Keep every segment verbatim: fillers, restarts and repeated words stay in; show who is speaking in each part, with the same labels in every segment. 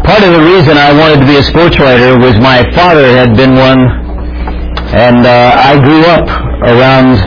Speaker 1: Part of the reason I wanted to be a sports writer was my father had been one, and uh, I grew up around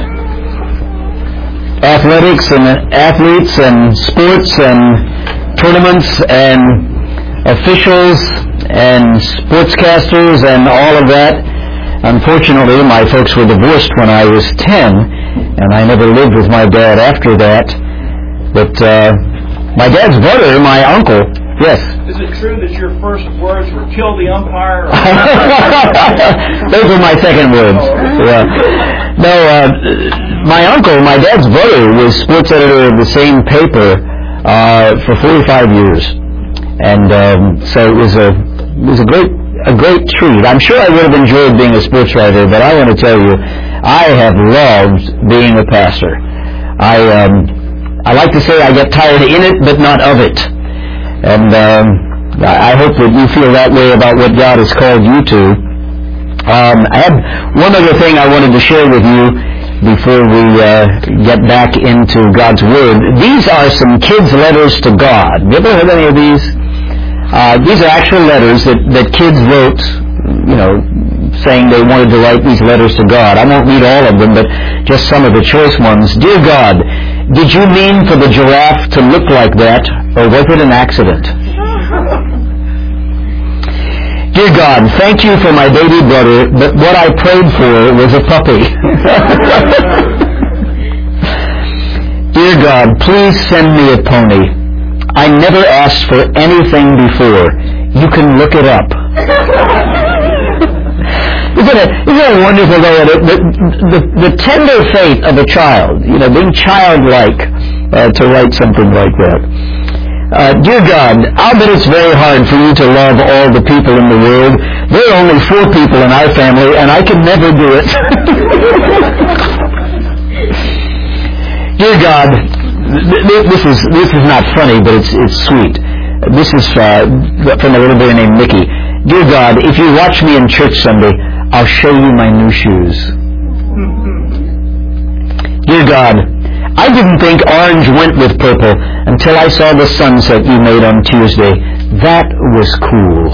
Speaker 1: athletics and athletes and sports and tournaments and officials and sportscasters and all of that. Unfortunately, my folks were divorced when I was ten, and I never lived with my dad after that. But uh, my dad's brother, my uncle, yes?
Speaker 2: Is it true that your first words were "kill the umpire"?
Speaker 1: Those were my second words. Yeah. No, uh, my uncle, my dad's brother, was sports editor of the same paper uh, for forty-five years, and um, so it was a it was a great a great treat. I'm sure I would have enjoyed being a sports writer, but I want to tell you, I have loved being a pastor. I um, I like to say I get tired in it, but not of it. And um, I hope that you feel that way about what God has called you to. Um, I had one other thing I wanted to share with you before we uh, get back into God's Word. These are some kids' letters to God. You ever heard any of these? Uh, these are actual letters that, that kids wrote, you know, saying they wanted to write these letters to God. I won't read all of them, but just some of the choice ones. Dear God, did you mean for the giraffe to look like that, or was it an accident? Dear God, thank you for my baby brother, but what I prayed for was a puppy. Dear God, please send me a pony. I never asked for anything before. You can look it up. Isn't it, isn't it wonderful, though, the, the, the, the tender faith of a child, you know, being childlike uh, to write something like that. Uh, dear God, I'll bet it's very hard for you to love all the people in the world. There are only four people in our family, and I can never do it. Dear God, this is this is not funny, but it's it's sweet. This is uh, from a little boy named Mickey. Dear God, if you watch me in church Sunday, I'll show you my new shoes. Dear God, I didn't think orange went with purple until I saw the sunset you made on Tuesday. That was cool.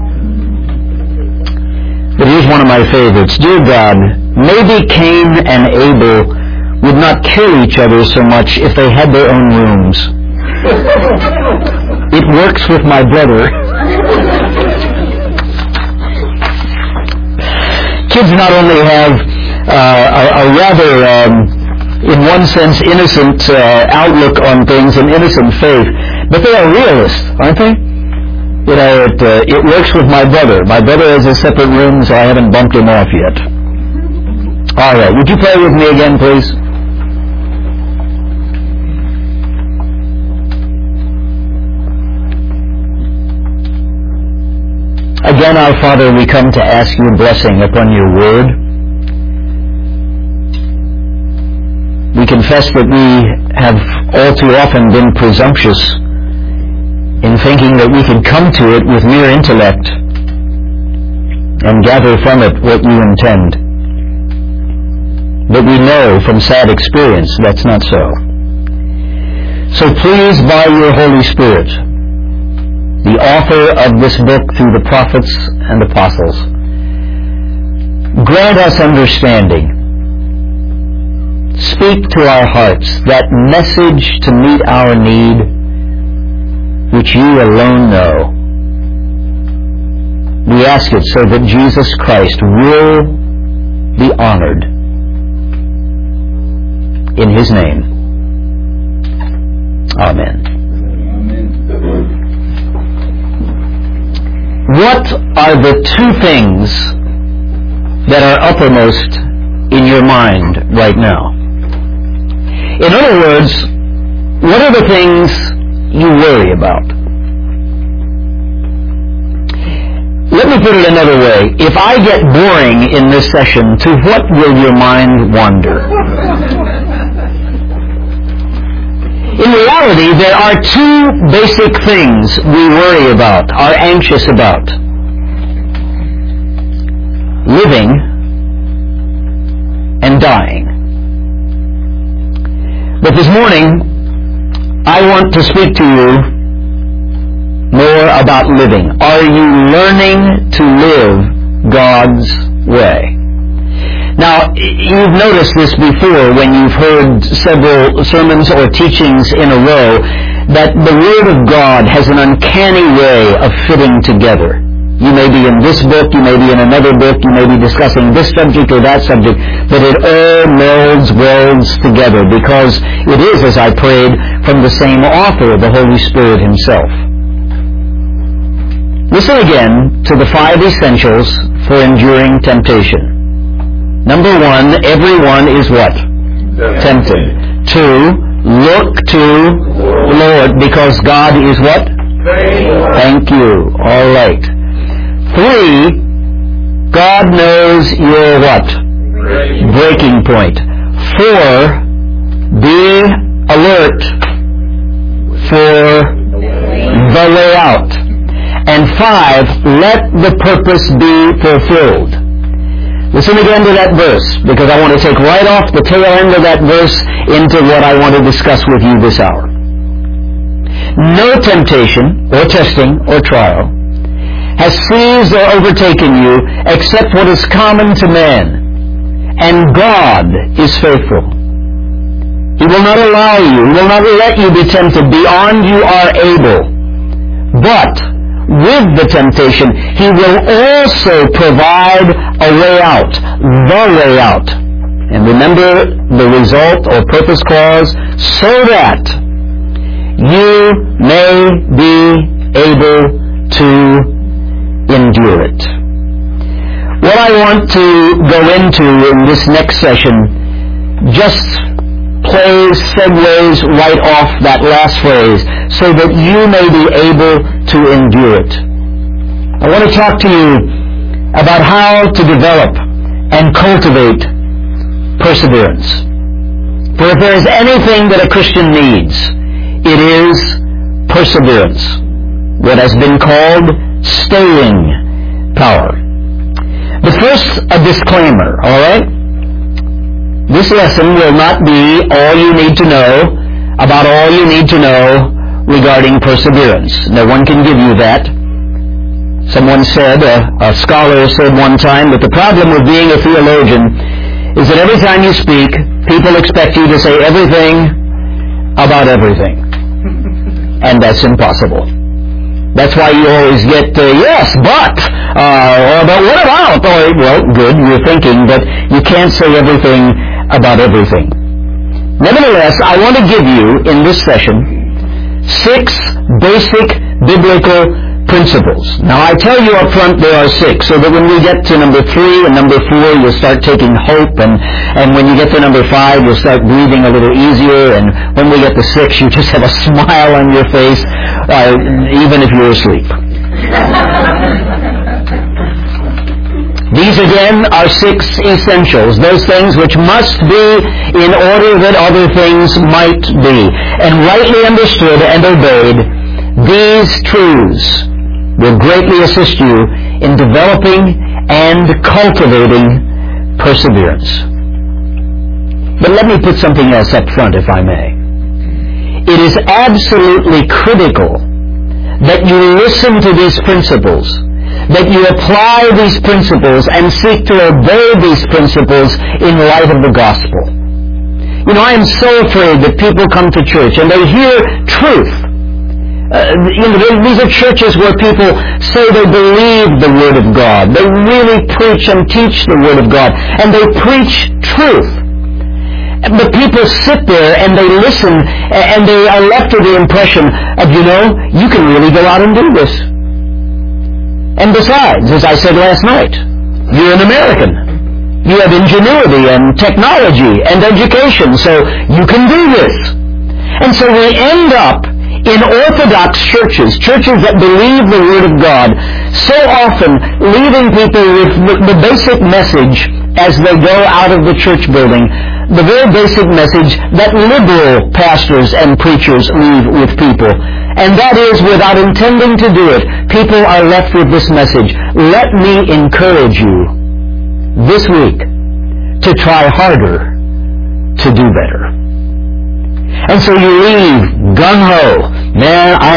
Speaker 1: But here's one of my favorites. Dear God, maybe Cain and Abel would not kill each other so much if they had their own rooms. It works with my brother. Kids not only have uh, a, a rather, um, in one sense, innocent uh, outlook on things, an innocent faith, but they are realists, aren't they? You know, it, uh, it works with my brother. My brother has a separate room, so I haven't bumped him off yet. All right, would you pray with me again, please? Again, our Father, we come to ask your blessing upon your word. We confess that we have all too often been presumptuous in thinking that we could come to it with mere intellect and gather from it what you intend. But we know from sad experience that's not so. So please, by your Holy Spirit, the author of this book through the prophets and apostles, grant us understanding. Speak to our hearts that message to meet our need, which you alone know. We ask it so that Jesus Christ will be honored. In his name. Amen. Amen. What are the two things that are uppermost in your mind right now? In other words, what are the things you worry about? Let me put it another way. If I get boring in this session, to what will your mind wander? In reality, there are two basic things we worry about, are anxious about. Living and dying. But this morning, I want to speak to you more about living? Are you learning to live God's way? Now, you've noticed this before when you've heard several sermons or teachings in a row, that the Word of God has an uncanny way of fitting together. You may be in this book, you may be in another book, you may be discussing this subject or that subject, but it all melds, welds together because it is, as I prayed, from the same author, the Holy Spirit Himself. Listen again to the five essentials for enduring temptation. Number one, everyone is what? Tempted. Two, look to the Lord because God is what? Thank you. All right. Three, God knows your what? Breaking point. Four, be alert for the way out. And five, let the purpose be fulfilled. Listen again to that verse, because I want to take right off the tail end of that verse into what I want to discuss with you this hour. No temptation, or testing, or trial has seized or overtaken you except what is common to man. And God is faithful. He will not allow you, He will not let you be tempted beyond you are able. But with the temptation, He will also provide a way out, the way out. And remember the result or purpose clause, so that you may be able to endure it. What I want to go into in this next session just plays, segues right off that last phrase, so that you may be able to endure it. I want to talk to you about how to develop and cultivate perseverance. For if there is anything that a Christian needs, it is perseverance, what has been called staying power. But first, a disclaimer, all right? This lesson will not be all you need to know about all you need to know regarding perseverance. No one can give you that. Someone said, a, a scholar said one time, that the problem with being a theologian is that every time you speak, people expect you to say everything about everything. And that's impossible. That's why you always get, uh, yes, but, uh, or, but what about? Or, well, good, you're thinking, but you can't say everything about everything. Nevertheless, I want to give you, in this session, six basic biblical principles. Now, I tell you up front there are six, so that when we get to number three and number four, you'll start taking hope, and, and when you get to number five, you'll start breathing a little easier, and when we get to six, you just have a smile on your face, uh, even if you're asleep. These again are six essentials, those things which must be in order that other things might be. And rightly understood and obeyed, these truths will greatly assist you in developing and cultivating perseverance. But let me put something else up front, if I may. It is absolutely critical that you listen to these principles, that you apply these principles and seek to obey these principles in light of the gospel. You know, I am so afraid that people come to church and they hear truth. Uh, you know, these are churches where people say they believe the Word of God. They really preach and teach the Word of God. And they preach truth. But people sit there and they listen and they are left with the impression of, you know, you can really go out and do this. And besides, as I said last night, you're an American. You have ingenuity and technology and education, so you can do this. And so we end up in Orthodox churches, churches that believe the Word of God, so often leaving people with the, the basic message as they go out of the church building, the very basic message that liberal pastors and preachers leave with people. And that is, without intending to do it, people are left with this message: let me encourage you this week to try harder to do better. And so you leave gung-ho. Man, I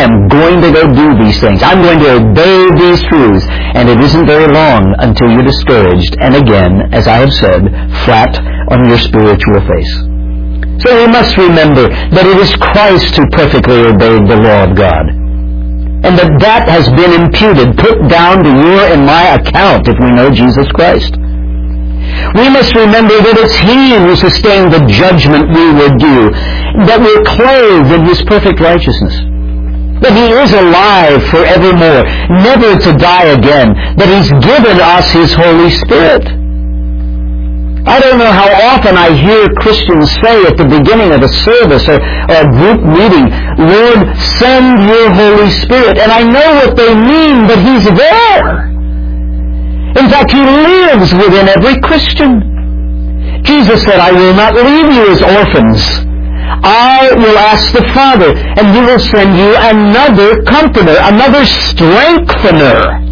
Speaker 1: I am going to go do these things. I'm going to obey these truths. And it isn't very long until you're discouraged and again, as I have said, flat on your spiritual face. So we must remember that it is Christ who perfectly obeyed the law of God. And that that has been imputed, put down to your and my account if we know Jesus Christ. We must remember that it's He who sustained the judgment we were due, that we're clothed in His perfect righteousness, that He is alive forevermore, never to die again, that He's given us His Holy Spirit. I don't know how often I hear Christians say at the beginning of a service or, or a group meeting, Lord, send your Holy Spirit. And I know what they mean, but He's there. In fact, He lives within every Christian. Jesus said, I will not leave you as orphans. I will ask the Father, and He will send you another comforter, another strengthener.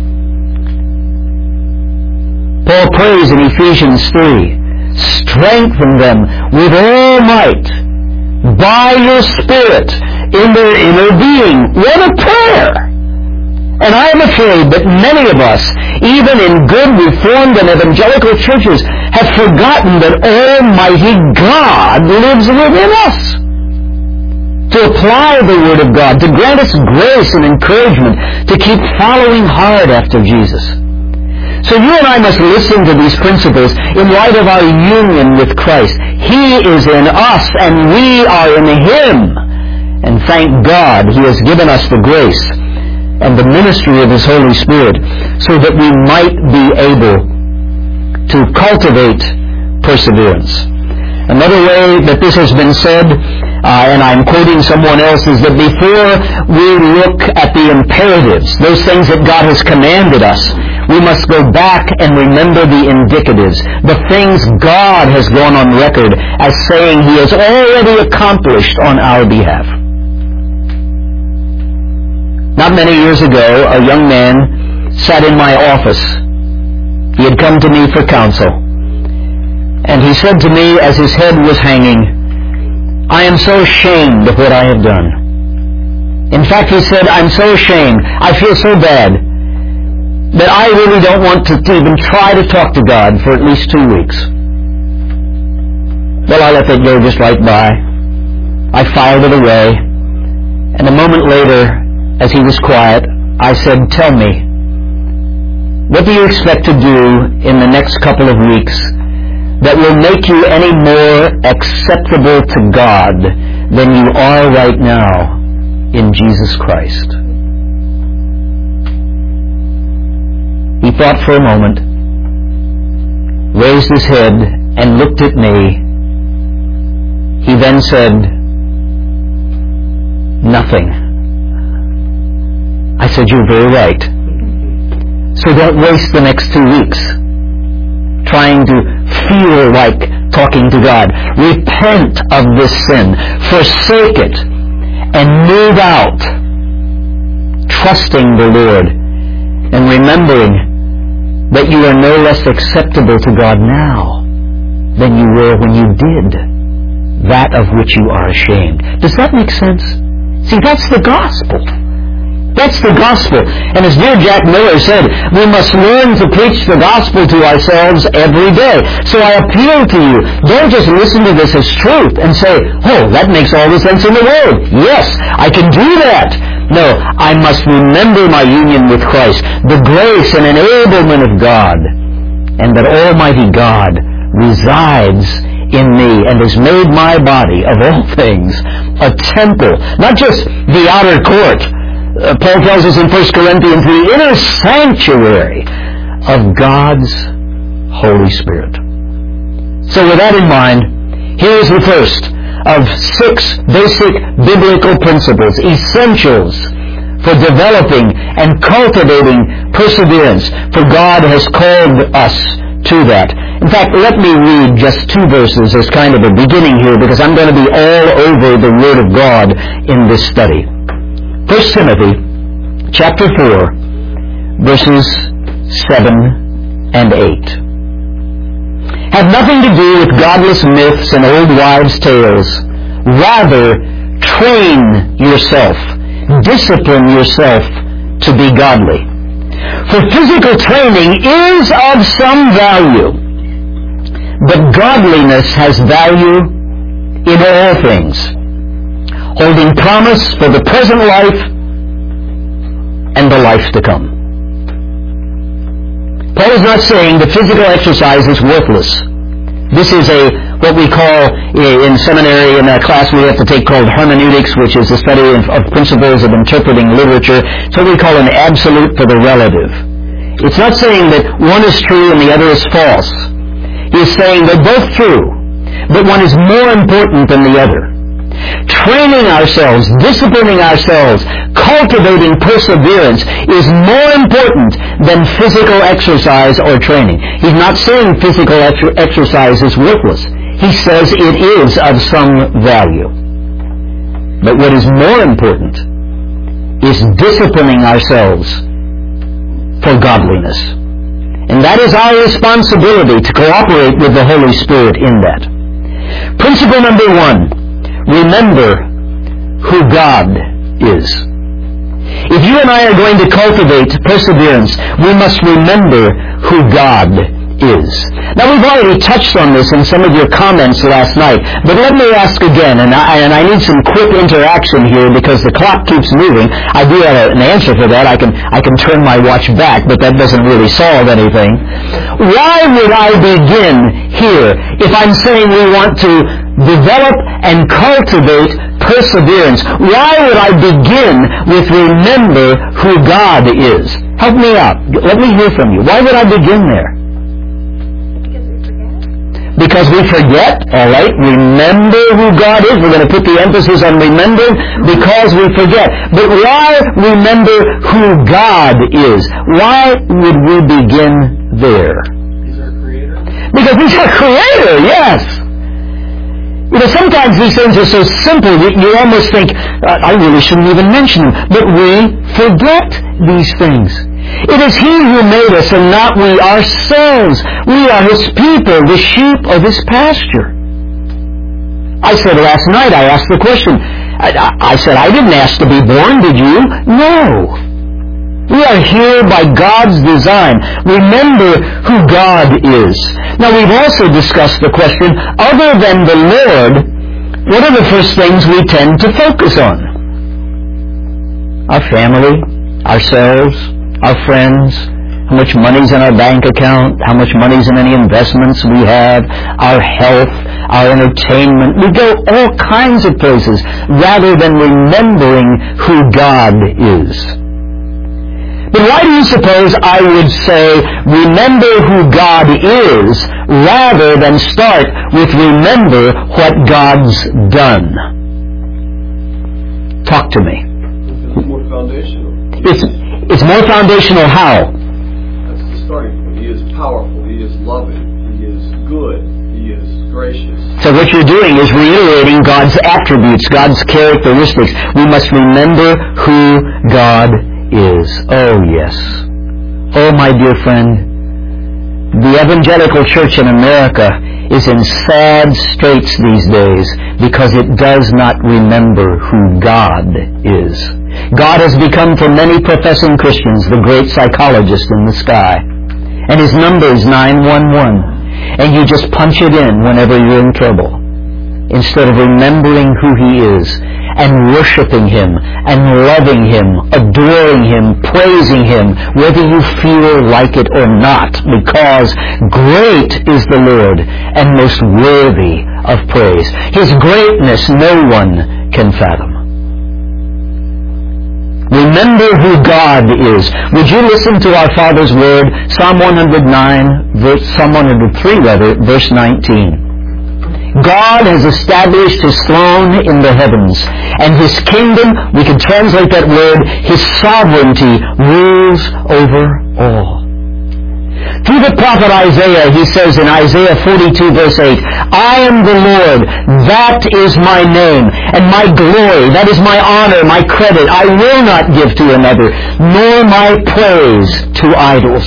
Speaker 1: Paul prays in Ephesians three, strengthen them with all might by your Spirit in their inner being. What a prayer! And I am afraid that many of us, even in good Reformed and evangelical churches, have forgotten that Almighty God lives within us. To apply the Word of God, to grant us grace and encouragement, to keep following hard after Jesus. So you and I must listen to these principles in light of our union with Christ. He is in us and we are in Him. And thank God He has given us the grace and the ministry of His Holy Spirit so that we might be able to cultivate perseverance. Another way that this has been said, uh, and I'm quoting someone else, is that before we look at the imperatives, those things that God has commanded us, we must go back and remember the indicatives, the things God has gone on record as saying He has already accomplished on our behalf. Not many years ago, a young man sat in my office. He had come to me for counsel. And he said to me as his head was hanging, I am so ashamed of what I have done. In fact, he said, I'm so ashamed. I feel so bad that I really don't want to even try to talk to God for at least two weeks. Well, I let that go just right by. I filed it away. And a moment later, as he was quiet, I said, tell me, what do you expect to do in the next couple of weeks that will make you any more acceptable to God than you are right now in Jesus Christ? He thought for a moment, raised his head, and looked at me. He then said, nothing. I said, you're very right. So don't waste the next two weeks trying to feel like talking to God. Repent of this sin. Forsake it. And move out, trusting the Lord and remembering that you are no less acceptable to God now than you were when you did that of which you are ashamed. Does that make sense? See, that's the gospel. That's the gospel. And as dear Jack Miller said, we must learn to preach the gospel to ourselves every day. So I appeal to you, don't just listen to this as truth and say, oh, that makes all the sense in the world. Yes, I can do that. No, I must remember my union with Christ, the grace and enablement of God, and that Almighty God resides in me and has made my body, of all things, a temple, not just the outer court. Uh, Paul tells us in First Corinthians, the inner sanctuary of God's Holy Spirit. So with that in mind, here's the first of six basic biblical principles, essentials for developing and cultivating perseverance, for God has called us to that. In fact, let me read just two verses as kind of a beginning here, because I'm going to be all over the Word of God in this study. First Timothy chapter four, verses seven and eight. Have nothing to do with godless myths and old wives' tales. Rather, train yourself Discipline yourself to be godly. For physical training is of some value, but godliness has value in all things, holding promise for the present life and the life to come. Paul is not saying that physical exercise is worthless. This is a what we call in seminary in a class we have to take called hermeneutics, which is the study of, of principles of interpreting literature. It's what we call an absolute for the relative. It's not saying that one is true and the other is false. He's saying they're both true, but one is more important than the other. Training ourselves, disciplining ourselves, cultivating perseverance is more important than physical exercise or training. He's not saying physical ex- exercise is worthless. He says it is of some value. But what is more important is disciplining ourselves for godliness. And that is our responsibility to cooperate with the Holy Spirit in that. Principle number one. Remember who God is. If you and I are going to cultivate perseverance, we must remember who God is. Now, we've already touched on this in some of your comments last night, but let me ask again, and I, and I need some quick interaction here because the clock keeps moving. I do have an answer for that. I can, I can turn my watch back, but that doesn't really solve anything. Why would I begin here if I'm saying we want to develop and cultivate perseverance? Why would I begin with remember who God is? Help me out. Let me hear from you. Why would I begin there? Because we forget, all right? Remember who God is. We're going to put the emphasis on remembering because we forget. But why remember who God is? Why would we begin there?
Speaker 2: He's our Creator.
Speaker 1: Because He's our Creator, yes. You know, sometimes these things are so simple that you almost think, I really shouldn't even mention them. But we forget these things. It is He who made us and not we ourselves. We are His people, the sheep of His pasture. I said last night, I asked the question, I, I said, I didn't ask to be born, did you? No. We are here by God's design. Remember who God is. Now, we've also discussed the question, other than the Lord, what are the first things we tend to focus on? Our family, ourselves, our friends, how much money's in our bank account, how much money's in any investments we have, our health, our entertainment. We go all kinds of places rather than remembering who God is. But why do you suppose I would say, remember who God is, rather than start with remember what God's done? Talk to me.
Speaker 2: It's more foundational.
Speaker 1: It's, it's more foundational how?
Speaker 2: That's the starting point. He is powerful. He is loving. He is good. He is gracious.
Speaker 1: So what you're doing is reiterating God's attributes, God's characteristics. We must remember who God is. Oh, yes. Oh, my dear friend, the evangelical church in America is in sad straits these days because it does not remember who God is. God has become for many professing Christians the great psychologist in the sky. And His number is nine one one. And you just punch it in whenever you're in trouble, instead of remembering who He is and worshiping Him and loving Him, adoring Him, praising Him, whether you feel like it or not, because great is the Lord and most worthy of praise. His greatness no one can fathom. Remember who God is. Would you listen to our Father's Word, Psalm one hundred nine, verse, Psalm one hundred three rather, verse nineteen. God has established His throne in the heavens, and His kingdom, we can translate that word, His sovereignty, rules over all. Through the prophet Isaiah, he says in Isaiah forty-two verse eight, I am the Lord, that is my name, and my glory, that is my honor, my credit, I will not give to another, nor my praise to idols.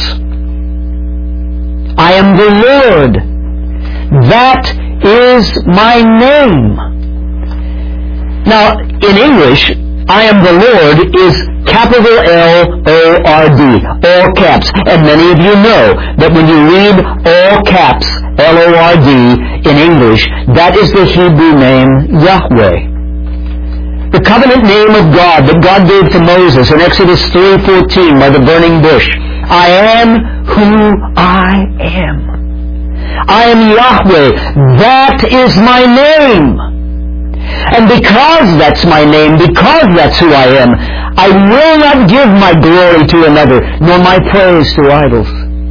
Speaker 1: I am the Lord, that is my name. Now, in English, I am the Lord is capital L O R D, all caps. And many of you know that when you read all caps, L O R D, in English, that is the Hebrew name Yahweh. The covenant name of God that God gave to Moses in Exodus three fourteen by the burning bush. I am who I am. I am Yahweh. That is my name. And because that's my name, because that's who I am, I will not give my glory to another, nor my praise to idols.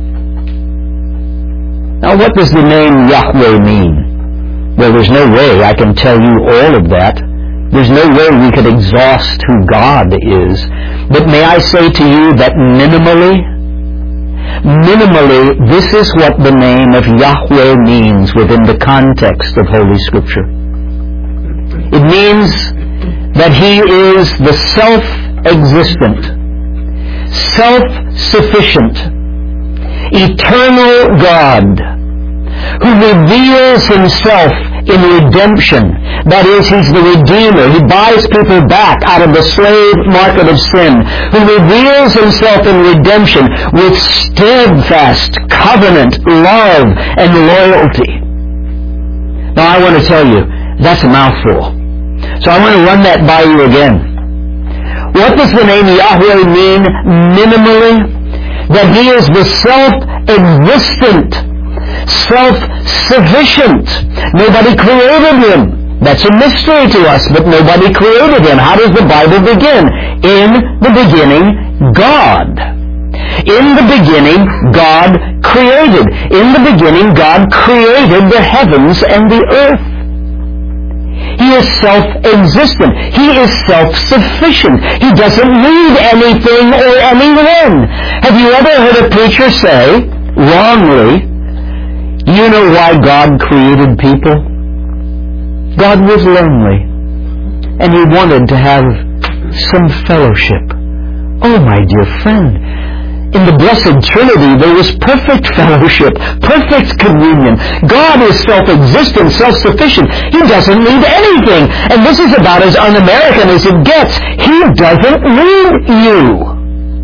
Speaker 1: Now, what does the name Yahweh mean? Well, there's no way I can tell you all of that. There's no way we could exhaust who God is. But may I say to you that minimally, minimally, this is what the name of Yahweh means within the context of Holy Scripture. It means that He is the self-existent, self-sufficient, eternal God who reveals Himself in redemption. That is, He's the Redeemer. He buys people back out of the slave market of sin, who reveals Himself in redemption with steadfast covenant, love, and loyalty. Now, I want to tell you, that's a mouthful. So I want to run that by you again. What does the name Yahweh mean minimally? That He is the self-existent, self-sufficient. Nobody created Him. That's a mystery to us, but nobody created Him. How does the Bible begin? In the beginning, God. In the beginning, God created. In the beginning, God created the heavens and the earth. He is self-existent. He is self-sufficient. He doesn't need anything or anyone. Have you ever heard a preacher say, wrongly, you know why God created people? God was lonely, and He wanted to have some fellowship. Oh, my dear friend, in the Blessed Trinity, there was perfect fellowship, perfect communion. God is self-existent, self-sufficient. He doesn't need anything. And this is about as un-American as it gets. He doesn't need you.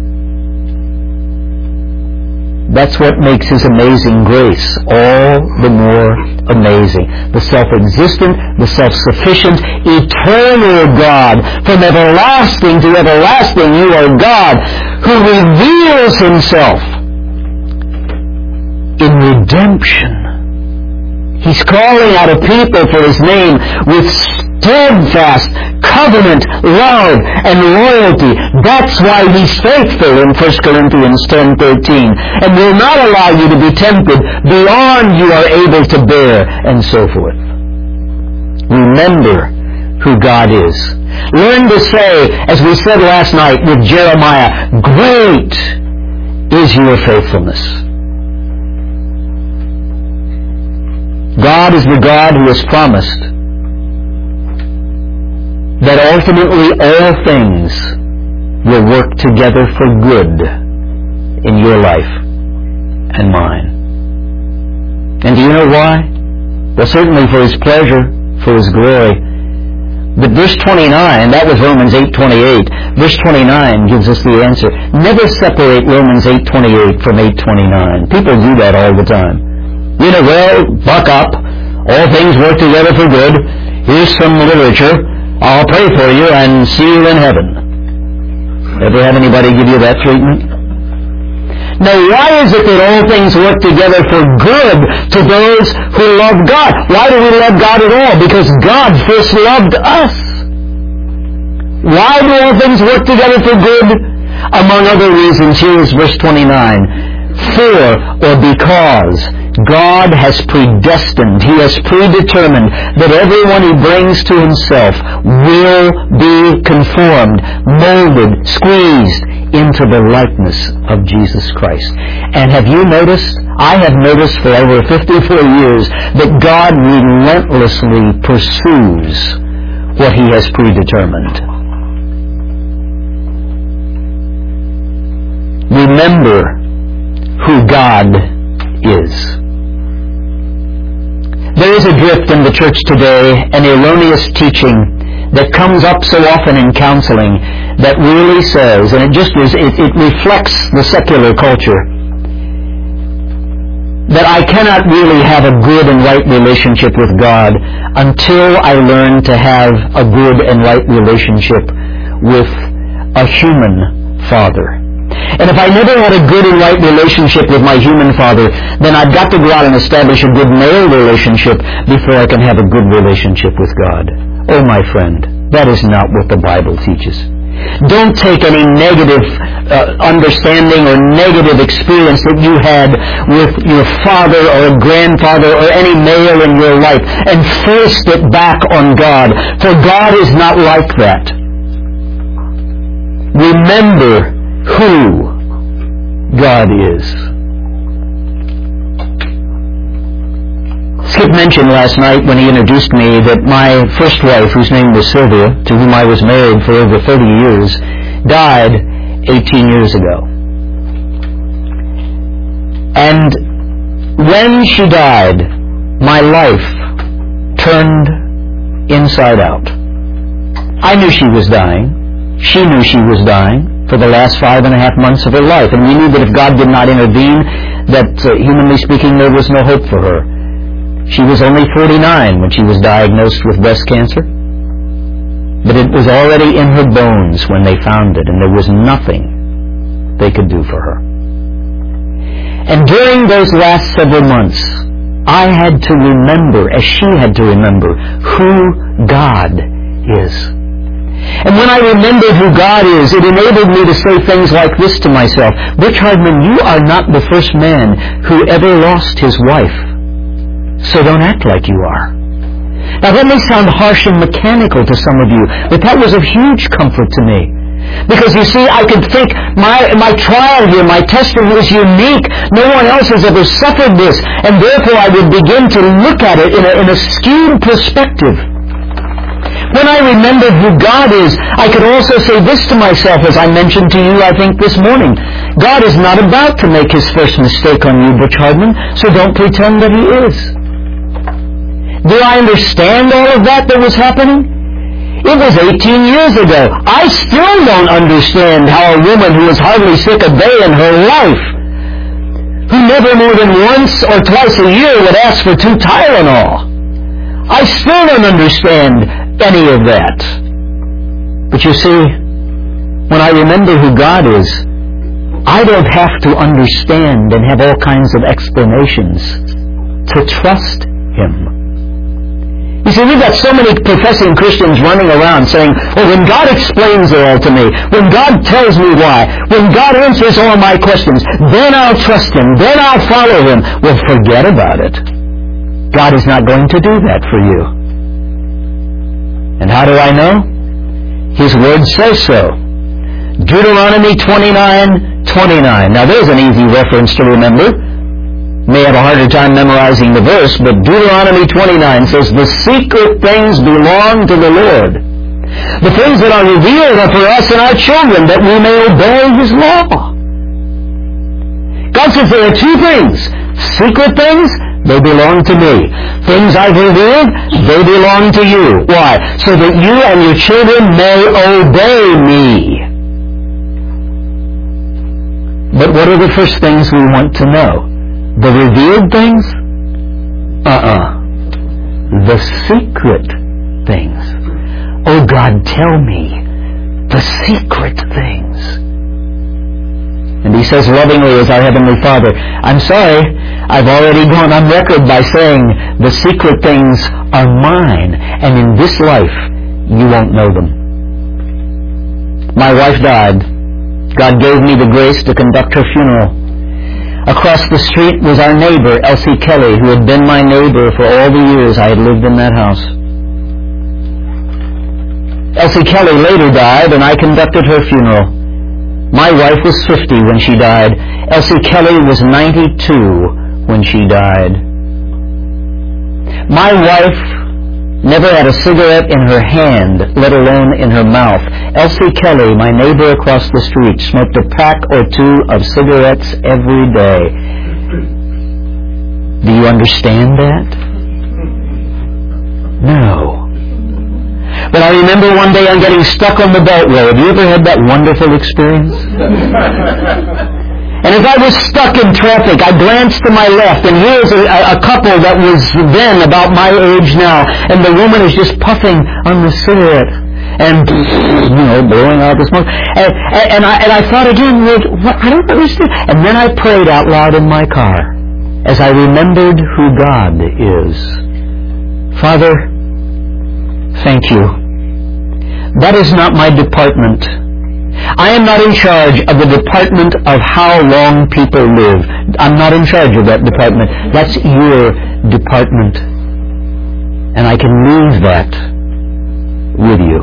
Speaker 1: That's what makes His amazing grace all the more amazing. The self-existent, the self-sufficient, eternal God. From everlasting to everlasting, you are God who reveals Himself in redemption. He's calling out a people for His name with steadfast covenant, love, and loyalty. That's why He's faithful in First Corinthians ten thirteen, and will not allow you to be tempted beyond you are able to bear, and so forth. Remember who God is. Learn to say, as we said last night with Jeremiah, great is your faithfulness. God is the God who has promised that ultimately all things will work together for good in your life and mine. And do you know why? Well, certainly for His pleasure, for His glory. But verse twenty-nine, that was Romans eight twenty-eight. Verse twenty-nine gives us the answer. Never separate Romans eight twenty-eight from eight twenty-nine. People do that all the time. You know, well, buck up. All things work together for good. Here's some literature. I'll pray for you and see you in heaven. Ever have anybody give you that treatment? Now, why is it that all things work together for good to those who love God? Why do we love God at all? Because God first loved us. Why do all things work together for good? Among other reasons, here is verse twenty-nine. For, or because, God has predestined, He has predetermined that everyone He brings to Himself will be conformed, molded, squeezed into the likeness of Jesus Christ. And have you noticed? I have noticed for over fifty-four years that God relentlessly pursues what He has predetermined. Remember who God is. There is a drift in the church today, an erroneous teaching that comes up so often in counseling that really says, and it just is, it, it reflects the secular culture, that I cannot really have a good and right relationship with God until I learn to have a good and right relationship with a human father. And if I never had a good and right relationship with my human father, then I've got to go out and establish a good male relationship before I can have a good relationship with God. Oh, my friend, that is not what the Bible teaches. Don't take any negative uh, understanding or negative experience that you had with your father or a grandfather or any male in your life and force it back on God. For God is not like that. Remember who God is. Skip mentioned last night when he introduced me that my first wife, whose name was Sylvia, to whom I was married for over thirty years, died eighteen years ago. And when she died, my life turned inside out. I knew she was dying. She knew she was dying for the last five and a half months of her life. And we knew that if God did not intervene, that uh, humanly speaking, there was no hope for her. She was only forty-nine when she was diagnosed with breast cancer. But it was already in her bones when they found it, and there was nothing they could do for her. And during those last several months, I had to remember, as she had to remember, who God is. And when I remembered who God is, it enabled me to say things like this to myself: Butch Hardman, you are not the first man who ever lost his wife. So don't act like you are. Now that may sound harsh and mechanical to some of you, but that was of huge comfort to me. Because you see, I could think, my my trial here, my testimony is unique. No one else has ever suffered this. And therefore I would begin to look at it in a, in a skewed perspective. When I remembered who God is, I could also say this to myself, as I mentioned to you, I think, this morning. God is not about to make his first mistake on you, Butch Hardman, so don't pretend that he is. Do I understand all of that that was happening? It was eighteen years ago. I still don't understand how a woman who was hardly sick a day in her life, who never more than once or twice a year would ask for two Tylenol, I still don't understand any of that. But you see, when I remember who God is, I don't have to understand and have all kinds of explanations to trust him. You see, we've got so many professing Christians running around saying, oh, when God explains it all to me, when God tells me why, when God answers all my questions, then I'll trust him, then I'll follow him. Well, forget about it. God is not going to do that for you. And how do I know? His word says so. Deuteronomy twenty-nine twenty-nine. Now there's an easy reference to remember. May have a harder time memorizing the verse, but Deuteronomy twenty-nine says, the secret things belong to the Lord. The things that are revealed are for us and our children, that we may obey his law. God says there are two things. Secret things, they belong to me. Things I've revealed, they belong to you. Why? So that you and your children may obey me. But what are the first things we want to know? The revealed things? Uh-uh. The secret things. Oh God, tell me the secret things. And he says lovingly as our Heavenly Father, I'm sorry, I've already gone on record by saying the secret things are mine, and in this life you won't know them. My wife died. God gave me the grace to conduct her funeral. Across the street was our neighbor, Elsie Kelly, who had been my neighbor for all the years I had lived in that house. Elsie Kelly later died, and I conducted her funeral. My wife was fifty when she died. Elsie Kelly was ninety-two when she died. My wife never had a cigarette in her hand, let alone in her mouth. Elsie Kelly, my neighbor across the street, smoked a pack or two of cigarettes every day. Do you understand that? No. But I remember one day I'm getting stuck on the Beltway. Have you ever had that wonderful experience? And as I was stuck in traffic, I glanced to my left, and here's a, a couple that was then about my age now, and the woman is just puffing on the cigarette and, you know, blowing out the smoke. And, and, I, and I thought again, well, what, I don't understand. And then I prayed out loud in my car as I remembered who God is. Father, thank you. That is not my department. I am not in charge of the department of how long people live. I'm not in charge of that department. That's your department. And I can leave that with you.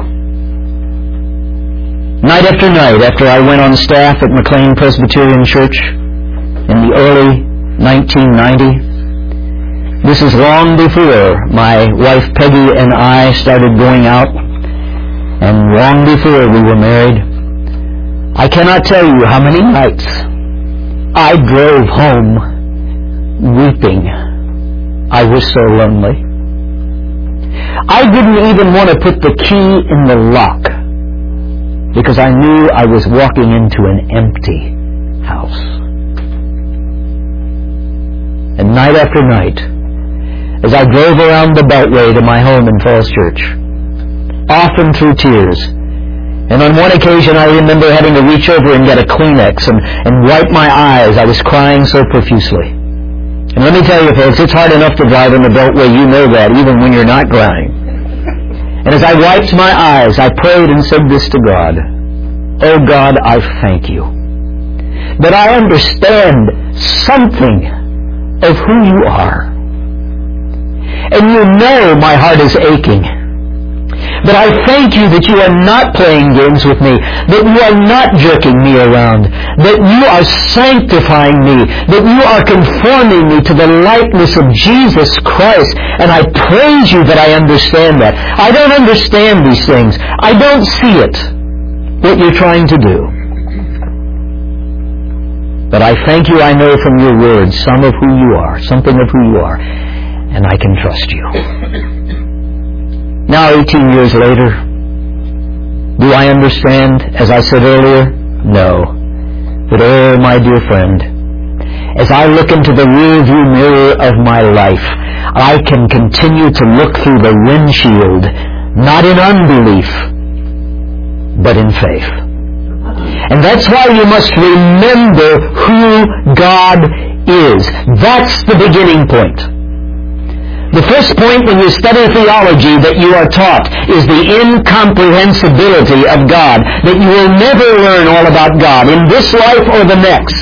Speaker 1: Night after night, after I went on staff at McLean Presbyterian Church in the early nineteen ninety, this is long before my wife Peggy and I started going out, and long before we were married. I cannot tell you how many nights I drove home weeping. I was so lonely. I didn't even want to put the key in the lock because I knew I was walking into an empty house. And night after night, as I drove around the Beltway to my home in Falls Church, often through tears, and on one occasion I remember having to reach over and get a Kleenex and, and wipe my eyes. I was crying so profusely. And let me tell you folks, it's hard enough to drive in the Beltway, you know that, even when you're not crying. And as I wiped my eyes, I prayed and said this to God. Oh God, I thank you that I understand something of who you are. And you know my heart is aching. But I thank you that you are not playing games with me, that you are not jerking me around, that you are sanctifying me, that you are conforming me to the likeness of Jesus Christ. And I praise you that I understand that. I don't understand these things. I don't see it, what you're trying to do. But I thank you I know from your words some of who you are, something of who you are, and I can trust you. Now, eighteen years later, do I understand, as I said earlier? No. But oh, my dear friend, as I look into the rearview mirror of my life, I can continue to look through the windshield, not in unbelief, but in faith. And that's why you must remember who God is. That's the beginning point. The first point when you study theology that you are taught is the incomprehensibility of God, that you will never learn all about God in this life or the next.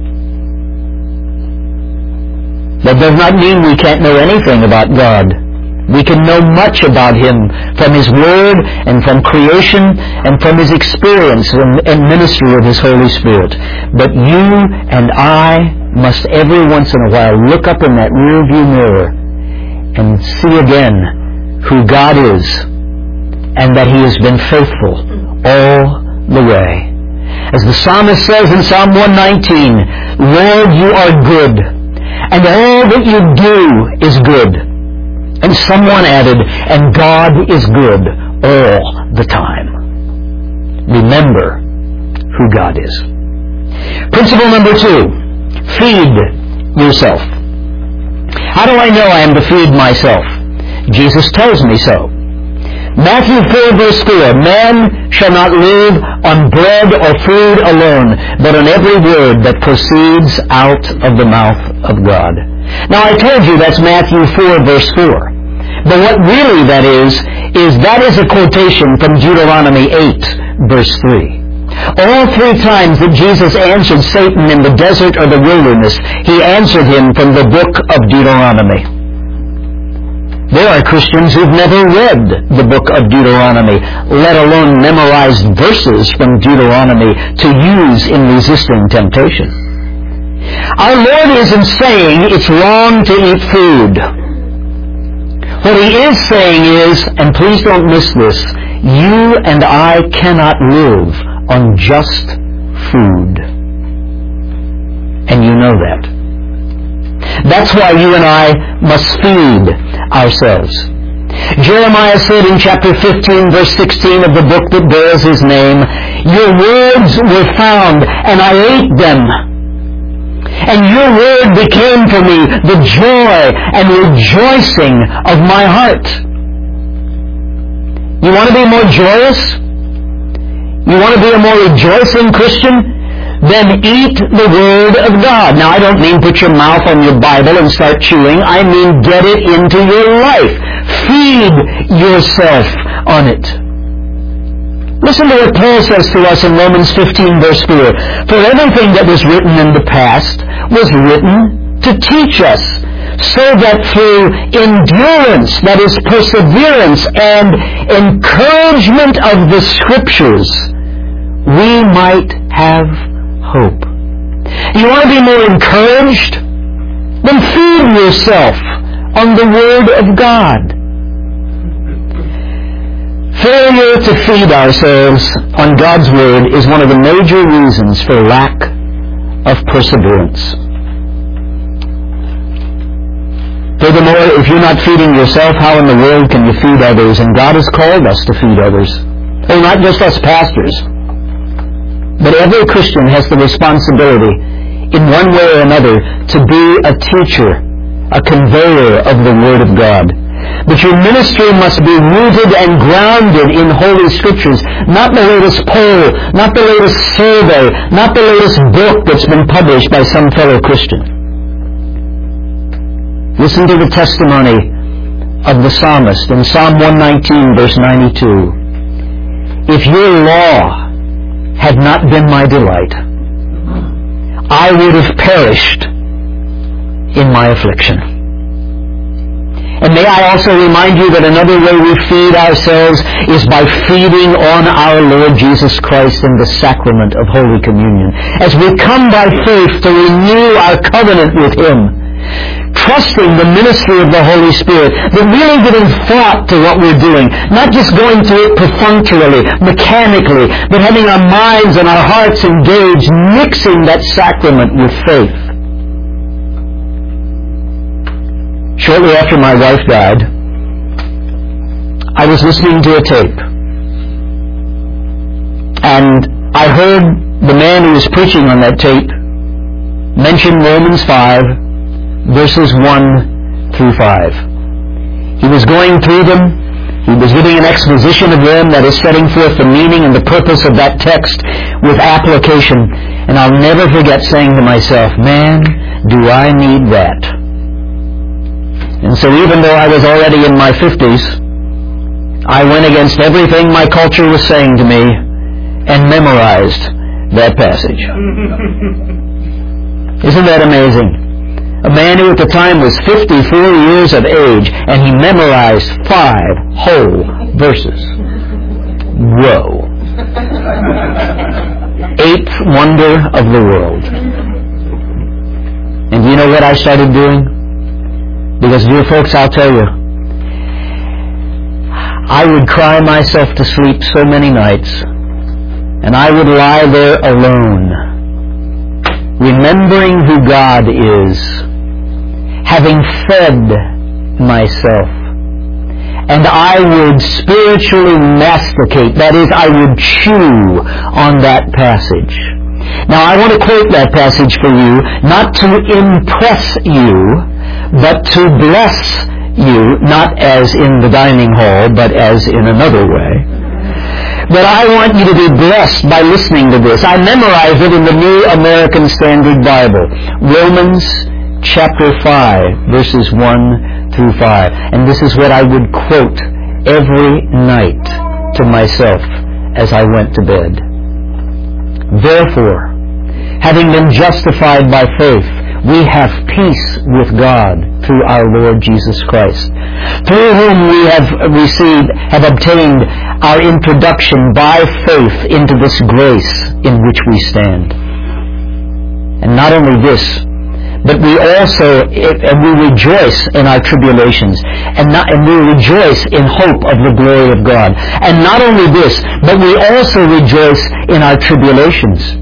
Speaker 1: That does not mean we can't know anything about God. We can know much about Him from His Word and from creation and from His experience and ministry of His Holy Spirit. But you and I must every once in a while look up in that rearview mirror and see again who God is and that He has been faithful all the way. As the psalmist says in Psalm one nineteen, Lord, you are good, and all that you do is good. And someone added, and God is good all the time. Remember who God is. Principle number two, feed yourself. How do I know I am to feed myself? Jesus tells me so. Matthew four verse four, man shall not live on bread or food alone, but on every word that proceeds out of the mouth of God. Now I told you that's Matthew four verse four. But what really that is, is that is a quotation from Deuteronomy eight verse three. All three times that Jesus answered Satan in the desert or the wilderness, He answered him from the book of Deuteronomy. There are Christians who've never read the book of Deuteronomy, let alone memorized verses from Deuteronomy to use in resisting temptation. Our Lord isn't saying it's wrong to eat food. What He is saying is, and please don't miss this, you and I cannot live on just food. And you know that. That's why you and I must feed ourselves. Jeremiah said in chapter fifteen, verse sixteen of the book that bears his name, your words were found, and I ate them. And your word became for me the joy and rejoicing of my heart. You want to be more joyous? You want to be a more rejoicing Christian? Then eat the Word of God. Now, I don't mean put your mouth on your Bible and start chewing. I mean get it into your life. Feed yourself on it. Listen to what Paul says to us in Romans fifteen, verse four. For everything that was written in the past was written to teach us, so that through endurance, that is perseverance, and encouragement of the Scriptures, we might have hope. You want to be more encouraged? Then feed yourself on the Word of God. Failure to feed ourselves on God's Word is one of the major reasons for lack of perseverance. Furthermore, if you're not feeding yourself, how in the world can you feed others? And God has called us to feed others. Oh, not just us pastors, but every Christian has the responsibility, in one way or another, to be a teacher, a conveyor of the Word of God. But your ministry must be rooted and grounded in Holy Scriptures, not the latest poll, not the latest survey, not the latest book that's been published by some fellow Christian. Listen to the testimony of the psalmist in Psalm one nineteen, verse ninety-two. If your law had not been my delight, I would have perished in my affliction. And may I also remind you that another way we feed ourselves is by feeding on our Lord Jesus Christ in the sacrament of Holy Communion. As we come by faith to renew our covenant with Him, trusting the ministry of the Holy Spirit, but really giving thought to what we're doing, not just going through it perfunctorily, mechanically, but having our minds and our hearts engaged, mixing that sacrament with faith. Shortly after my wife died, I was listening to a tape, and I heard the man who was preaching on that tape mention Romans five, verses one through five. He was going through them. He was giving an exposition of them, that is, setting forth the meaning and the purpose of that text with application. And I'll never forget saying to myself, man, do I need that. And so even though I was already in my fifties, I went against everything my culture was saying to me and memorized that passage. Isn't that amazing? A man who at the time was fifty-four years of age, and he memorized five whole verses. Whoa. Eighth wonder of the world. And you know what I started doing? Because, dear folks, I'll tell you, I would cry myself to sleep so many nights, and I would lie there alone, remembering who God is, having fed myself, and I would spiritually masticate, that is, I would chew on that passage. Now, I want to quote that passage for you, not to impress you, but to bless you, not as in the dining hall, but as in another way. But I want you to be blessed by listening to this. I memorized it in the New American Standard Bible. Romans chapter five, verses one through five. And this is what I would quote every night to myself as I went to bed. Therefore, having been justified by faith, we have peace with God through our Lord Jesus Christ, through whom we have received, have obtained our introduction by faith into this grace in which we stand. And not only this, but we also, and we rejoice in our tribulations, and, not, and we rejoice in hope of the glory of God. And not only this, but we also rejoice in our tribulations,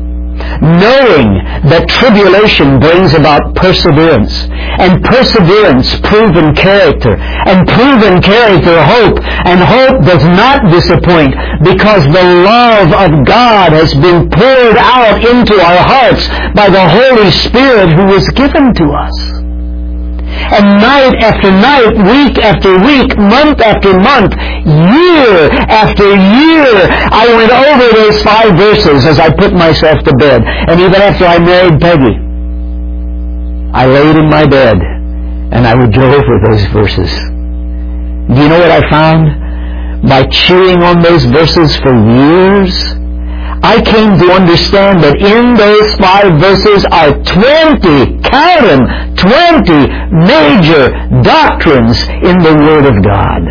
Speaker 1: knowing that tribulation brings about perseverance, and perseverance, proven character, and proven character, hope, and hope does not disappoint, because the love of God has been poured out into our hearts by the Holy Spirit who was given to us. And night after night, week after week, month after month, year after year, I went over those five verses as I put myself to bed. And even after I married Peggy, I laid in my bed and I would go over those verses. Do you know what I found? By chewing on those verses for years, I came to understand that in those five verses are twenty, count them, twenty major doctrines in the Word of God.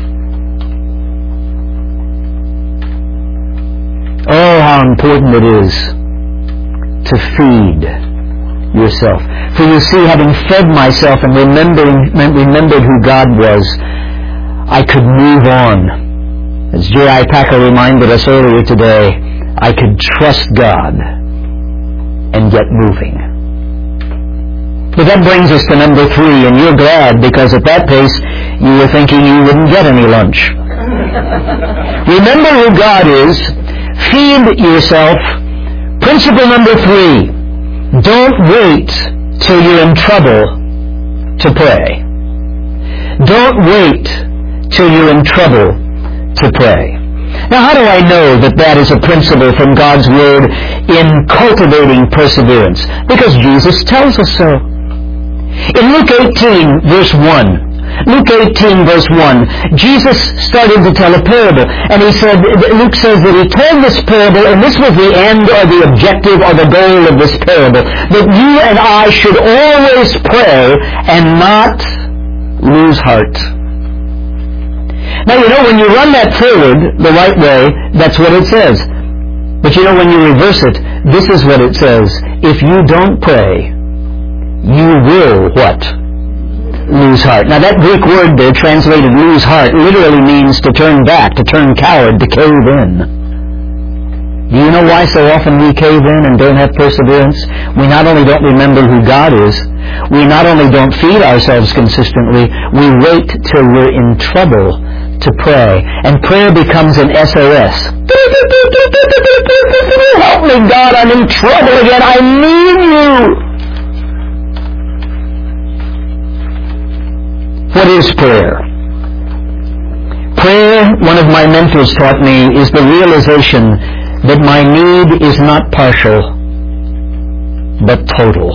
Speaker 1: Oh, how important it is to feed yourself. For you see, having fed myself and remembering, remembered who God was, I could move on. As J I Packer reminded us earlier today, I could trust God and get moving. But that brings us to number three, and you're glad because at that pace you were thinking you wouldn't get any lunch. Remember who God is. Feed yourself. Principle number three, don't wait till you're in trouble to pray. Don't wait till you're in trouble to pray. Now, how do I know that that is a principle from God's Word in cultivating perseverance? Because Jesus tells us so. In Luke eighteen, verse one, Luke eighteen, verse one, Jesus started to tell a parable. And he said, Luke says that he told this parable, and this was the end or the objective or the goal of this parable, that you and I should always pray and not lose heart. Now, you know, when you run that forward the right way, that's what it says. But you know, when you reverse it, this is what it says. If you don't pray, you will what? Lose heart. Now, that Greek word there, translated lose heart, literally means to turn back, to turn coward, to cave in. Do you know why so often we cave in and don't have perseverance? We not only don't remember who God is, we not only don't feed ourselves consistently, we wait till we're in trouble to pray. And prayer becomes an S O S. Help me, God, I'm in trouble again. I need you. What is prayer? Prayer, one of my mentors taught me, is the realization that my need is not partial, but total.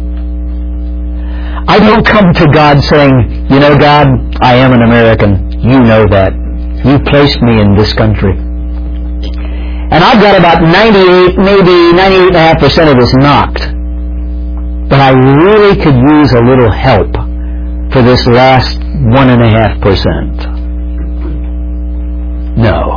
Speaker 1: I don't come to God saying, you know, God, I am an American. You know that. You placed me in this country. And I've got about ninety-eight, maybe ninety-eight point five percent of this knocked. But I really could use a little help for this last one point five percent. No.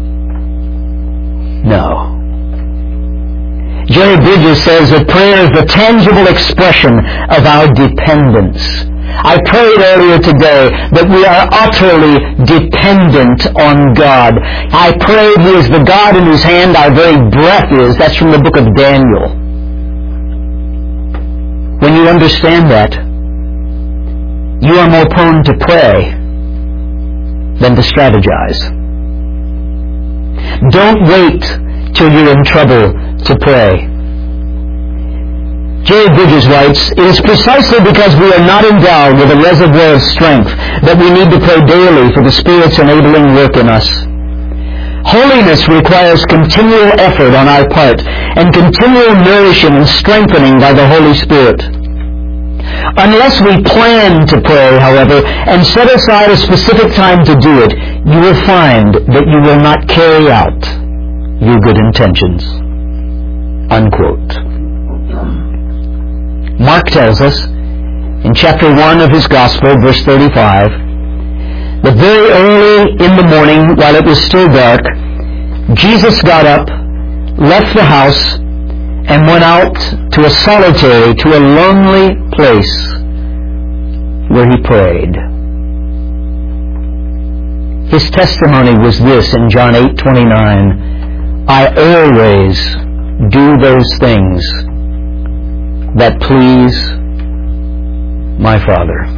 Speaker 1: No. Jerry Bridges says that prayer is the tangible expression of our dependence. I prayed earlier today that we are utterly dependent on God. I prayed He is the God in whose hand our very breath is. That's from the book of Daniel. When you understand that, you are more prone to pray than to strategize. Don't wait till you're in trouble to pray. Jerry Bridges writes, it is precisely because we are not endowed with a reservoir of strength that we need to pray daily for the Spirit's enabling work in us. Holiness requires continual effort on our part and continual nourishing and strengthening by the Holy Spirit. Unless we plan to pray, however, and set aside a specific time to do it, you will find that you will not carry out your good intentions. Unquote. Mark tells us in chapter one of his Gospel, verse thirty-five, that very early in the morning, while it was still dark, Jesus got up, left the house, and went out to a solitary, to a lonely place where he prayed. His testimony was this in John eight twenty-nine, I always do those things that please my Father.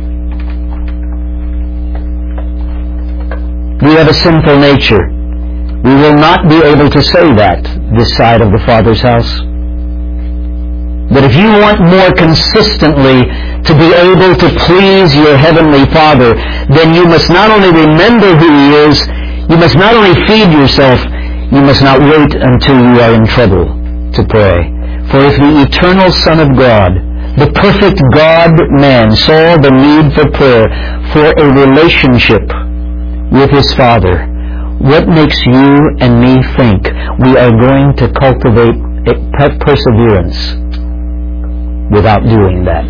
Speaker 1: We have a sinful nature. We will not be able to say that this side of the Father's house. But if you want more consistently to be able to please your Heavenly Father, then you must not only remember who He is, you must not only feed yourself, you must not wait until you are in trouble to pray. For if the eternal Son of God, the perfect God-man, saw the need for prayer, for a relationship with His Father, what makes you and me think we are going to cultivate perseverance without doing that?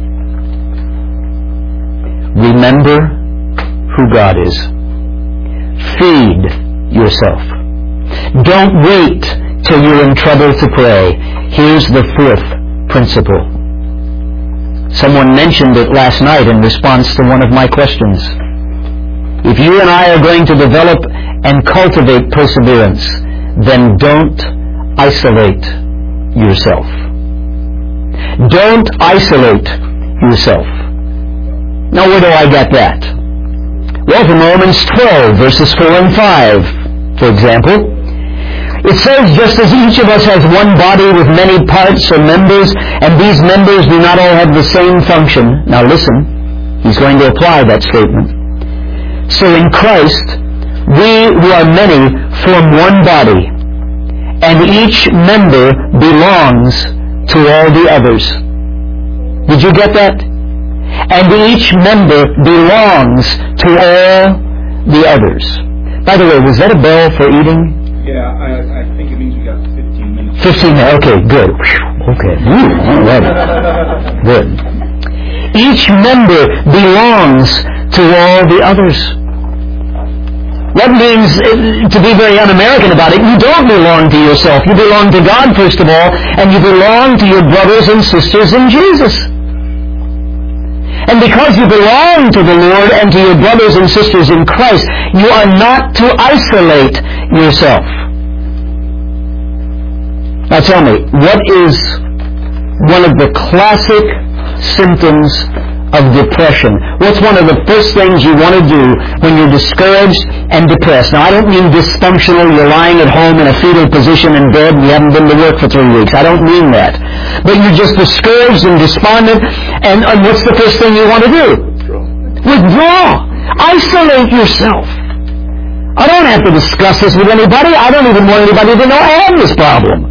Speaker 1: Remember who God is. Feed yourself. Don't wait till you're in trouble to pray. Here's the fourth principle. Someone mentioned it last night in response to one of my questions. If you and I are going to develop and cultivate perseverance, then don't isolate yourself. Don't isolate yourself. Now, where do I get that? Well, from Romans twelve, verses four and five, for example. It says, just as each of us has one body with many parts or members, and these members do not all have the same function. Now listen, he's going to apply that statement. So in Christ, we who are many form one body, and each member belongs to all the others. Did you get that? And each member belongs to all the others. By the way, was that a bell for eating?
Speaker 3: Yeah, I, I think it means we got fifteen minutes.
Speaker 1: fifteen minutes, okay, good. Okay, ooh, all right. Good. Each member belongs to all the others. That means, to be very un-American about it, you don't belong to yourself. You belong to God, first of all, and you belong to your brothers and sisters in Jesus. And because you belong to the Lord and to your brothers and sisters in Christ, you are not to isolate yourself. Now tell me, what is one of the classic symptoms of depression? What's one of the first things you want to do when you're discouraged and depressed? Now, I don't mean dysfunctional, you're lying at home in a fetal position in bed and you haven't been to work for three weeks. I don't mean that. But you're just discouraged and despondent, and, and what's the first thing you want to do? Withdraw. Isolate yourself. I don't have to discuss this with anybody. I don't even want anybody to know I have this problem.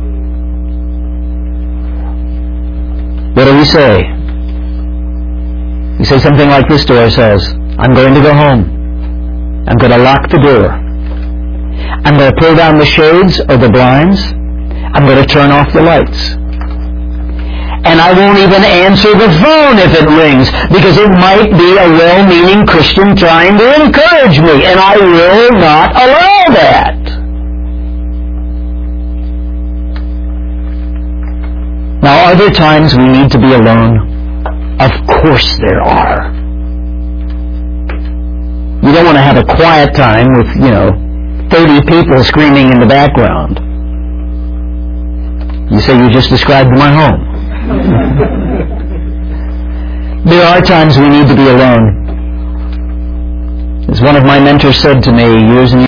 Speaker 1: What do we say? We say something like this to ourselves. I'm going to go home. I'm going to lock the door. I'm going to pull down the shades or the blinds. I'm going to turn off the lights. And I won't even answer the phone if it rings, because it might be a well-meaning Christian trying to encourage me, and I will not allow that. Now, are there times we need to be alone? Of course there are. You don't want to have a quiet time with, you know, thirty people screaming in the background. You say you just described my home. There are times we need to be alone. As one of my mentors said to me years and years